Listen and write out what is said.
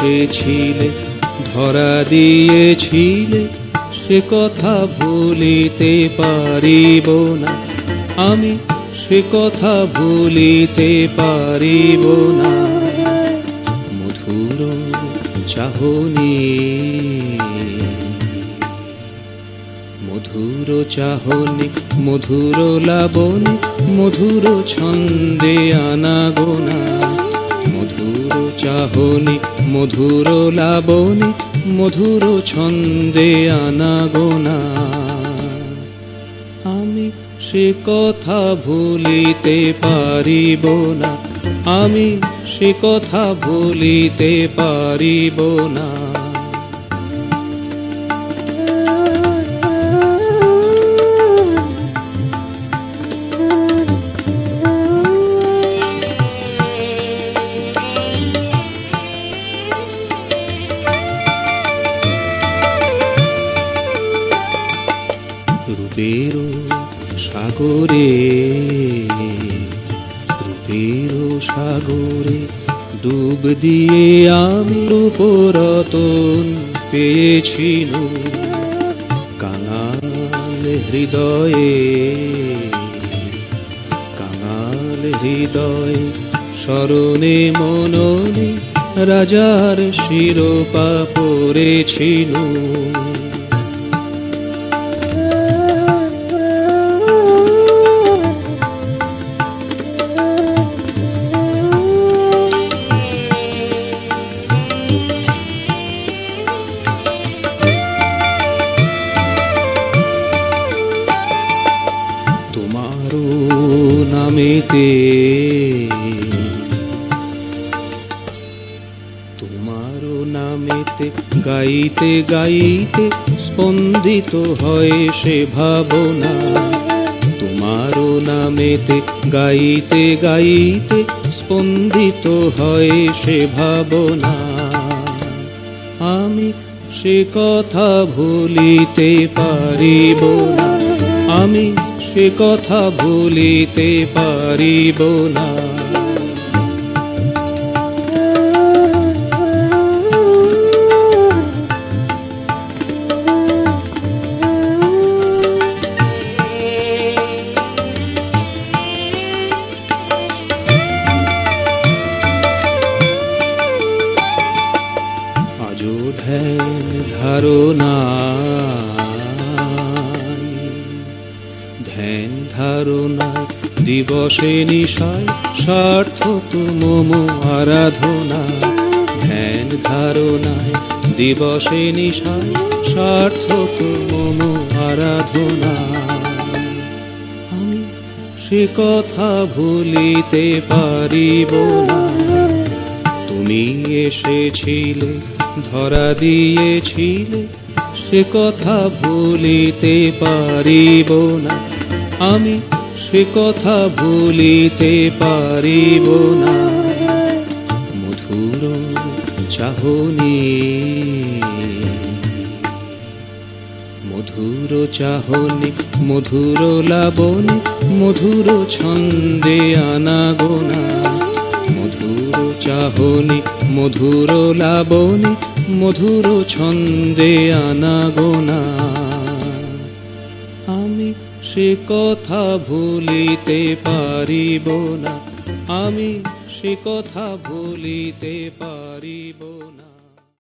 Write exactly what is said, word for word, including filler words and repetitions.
এসেছিলে ধরা দিয়েছিলে সে কথা ভুলিতে পারিব না আমি সে কথা ভুলিতে পারিব না মধুর চাহনি মধুর চাহনি মধুর লাবণী মধুর ছন্দে আনাগোনা মধুর চাহনি মধুর লাবণী মধুর ছন্দে আনাগোনা আমি সে কথা ভুলিতে পারিব না আমি সে কথা ভুলিতে পারিব না রূপের সাগরে রূপের সাগরে ডুব দিয়ে আমি রূপরতন পেয়েছি কাঙাল হৃদয়ে কাঙাল হৃদয়ে স্মরণে মননে রাজার শিরোপা পড়েছিল তোমারো নামেতে তোমারো নামেতে গাইতে গাইতে স্পন্দিত হয় সে ভাবনা তোমারো নামেতে গাইতে গাইতে স্পন্দিত হয় সে ভাবনা আমি সে কথা ভুলিতে পারিব না আমি সে কথা ভুলিতে পারিব না আজও ধ্যান ধারণা ধ্যান ধারণায় দিবসে নিশায় সার্থক মম আরাধনা ধ্যান ধারণায় দিবসে নিশায় সার্থক মম আরাধনা আমি সে কথা ভুলিতে পারিব না তুমি এসেছিলে ধরা দিয়েছিলে সে কথা ভুলিতে পারিব না আমি সে কথা ভুলিতে পারিব না মধুর চাহনি মধুর চাহনি মধুর লাবণী মধুর ছন্দে আনাগোনা মধুর চাহনি মধুর লাবণী মধুর ছন্দে আনাগোনা আমি সে কথা ভুলিতে পারিব না আমি সে কথা ভুলিতে পারিব না।